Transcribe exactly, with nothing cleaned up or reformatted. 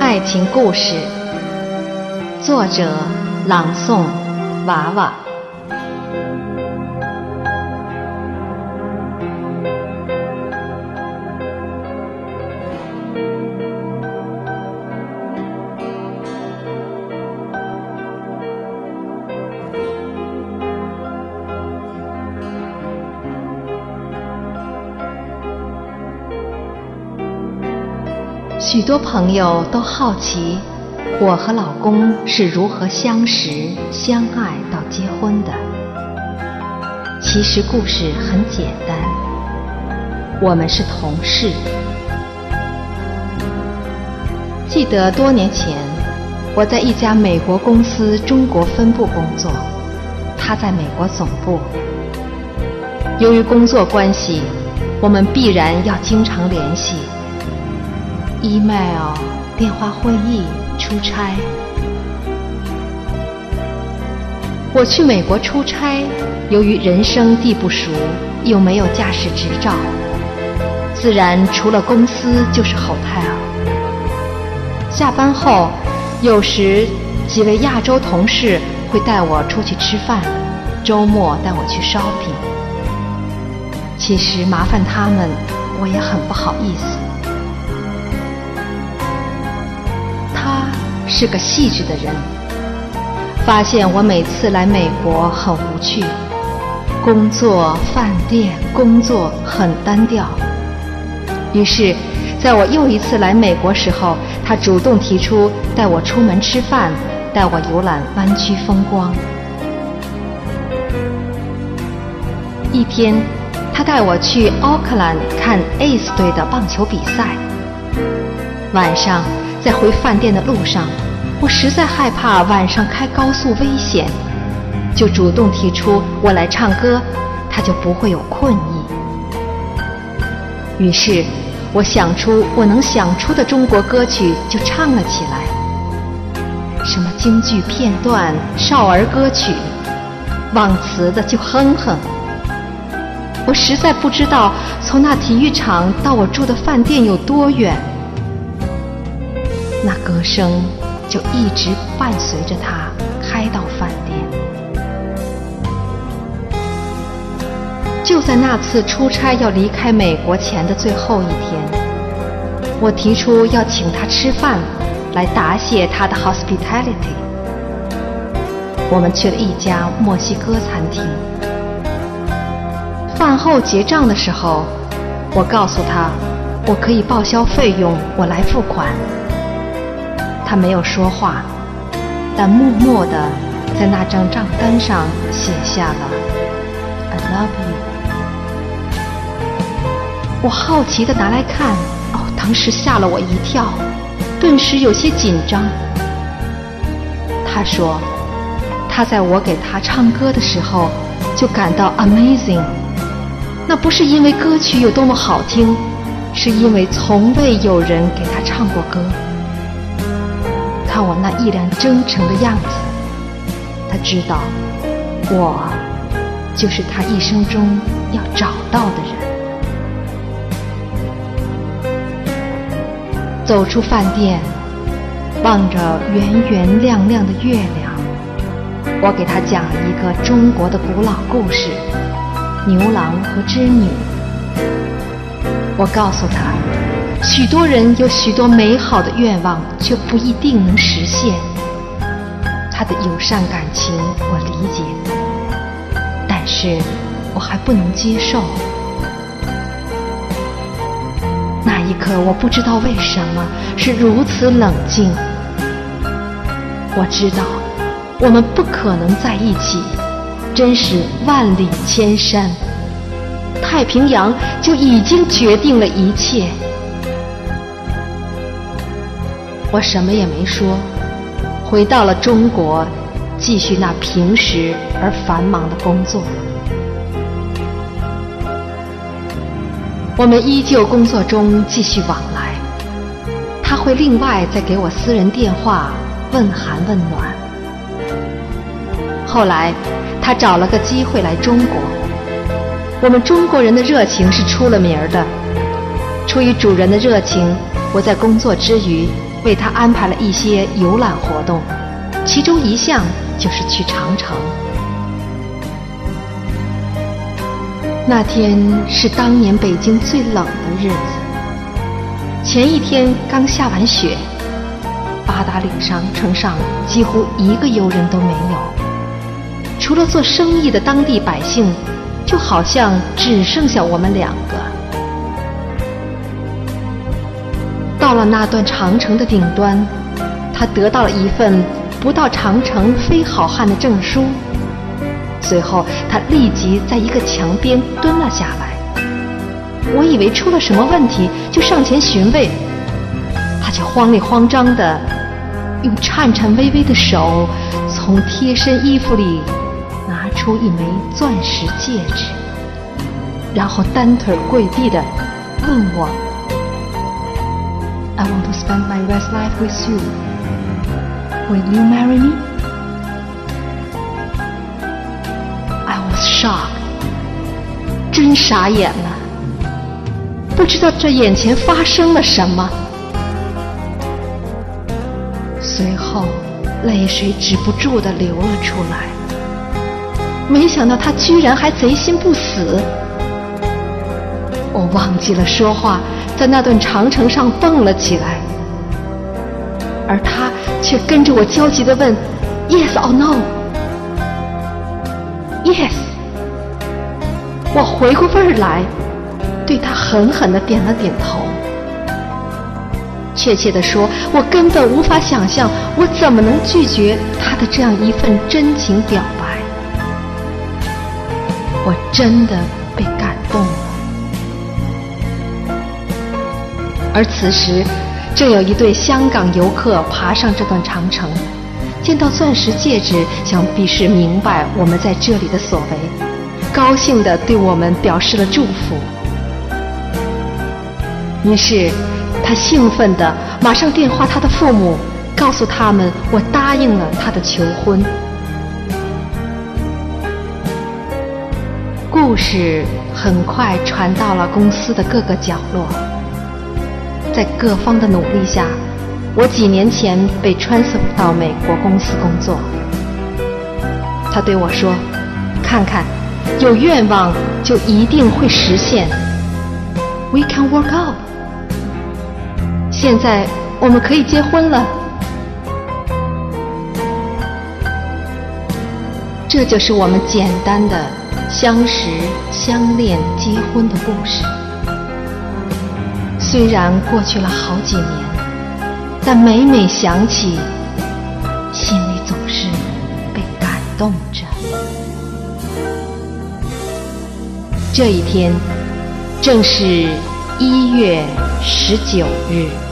爱情故事，作者朗诵娃娃。许多朋友都好奇我和老公是如何相识、相爱到结婚的。其实故事很简单，我们是同事。记得多年前，我在一家美国公司中国分部工作，他在美国总部。由于工作关系，我们必然要经常联系。email、电话会议、出差。我去美国出差，由于人生地不熟，又没有驾驶执照，自然除了公司就是 hotel。下班后，有时几位亚洲同事会带我出去吃饭，周末带我去 shopping。其实麻烦他们，我也很不好意思。是个细致的人，发现我每次来美国很无趣，工作、饭店、工作很单调。于是在我又一次来美国时候，他主动提出带我出门吃饭，带我游览湾区风光。一天，他带我去奥克兰看 A's 队的棒球比赛。晚上在回饭店的路上，我实在害怕晚上开高速危险，就主动提出我来唱歌，他就不会有困意。于是我想出我能想出的中国歌曲就唱了起来，什么京剧片段、少儿歌曲，忘词的就哼哼。我实在不知道从那体育场到我住的饭店有多远，那歌声就一直伴随着他开到饭店。就在那次出差要离开美国前的最后一天，我提出要请他吃饭，来答谢他的 hospitality。我们去了一家墨西哥餐厅。饭后结账的时候，我告诉他我可以报销费用，我来付款。他没有说话，但默默地在那张账单上写下了 I love you。 我好奇地拿来看，哦，当时吓了我一跳，顿时有些紧张。他说他在我给他唱歌的时候就感到 amazing， 那不是因为歌曲有多么好听，是因为从未有人给他唱过歌。看我那一脸真诚的样子，他知道我就是他一生中要找到的人。走出饭店，望着圆圆亮亮的月亮，我给他讲了一个中国的古老故事——牛郎和织女。我告诉他，许多人有许多美好的愿望，却不一定能实现。他的友善感情我理解，但是我还不能接受。那一刻，我不知道为什么是如此冷静。我知道我们不可能在一起，真是万里千山，太平洋就已经决定了一切。我什么也没说，回到了中国，继续那平实而繁忙的工作。我们依旧工作中继续往来，他会另外再给我私人电话问寒问暖。后来他找了个机会来中国，我们中国人的热情是出了名的。出于主人的热情，我在工作之余为他安排了一些游览活动，其中一项就是去长城。那天是当年北京最冷的日子，前一天刚下完雪，八达岭上城上几乎一个游人都没有，除了做生意的当地百姓，就好像只剩下我们两个。到了那段长城的顶端，他得到了一份不到长城非好汉的证书。随后他立即在一个墙边蹲了下来，我以为出了什么问题，就上前询问，他却慌里慌张地用颤颤巍巍的手从贴身衣服里拿出一枚钻石戒指，然后单腿跪地地问我，I want to spend my rest life with you. Will you marry me? I was shocked. 真傻眼了，不知道这眼前发生了什么。随后，泪水止不住地流了出来。没想到他居然还贼心不死。我忘记了说话，在那段长城上蹦了起来，而他却跟着我焦急地问 Yes or No。 Yes。 我回过味儿来，对他狠狠地点了点头。确切地说，我根本无法想象我怎么能拒绝他的这样一份真情表白。我真的被感动了。而此时正有一对香港游客爬上这段长城，见到钻石戒指，想必是明白我们在这里的所为，高兴地对我们表示了祝福。于是他兴奋地马上电话他的父母，告诉他们我答应了他的求婚。故事很快传到了公司的各个角落，在各方的努力下，我几年前被 transfer 到美国公司工作。他对我说，看看，有愿望就一定会实现。 We can work out。 现在我们可以结婚了。这就是我们简单的相识、相恋、结婚的故事。虽然过去了好几年，但每每想起，心里总是被感动着。这一天正是一月十九日。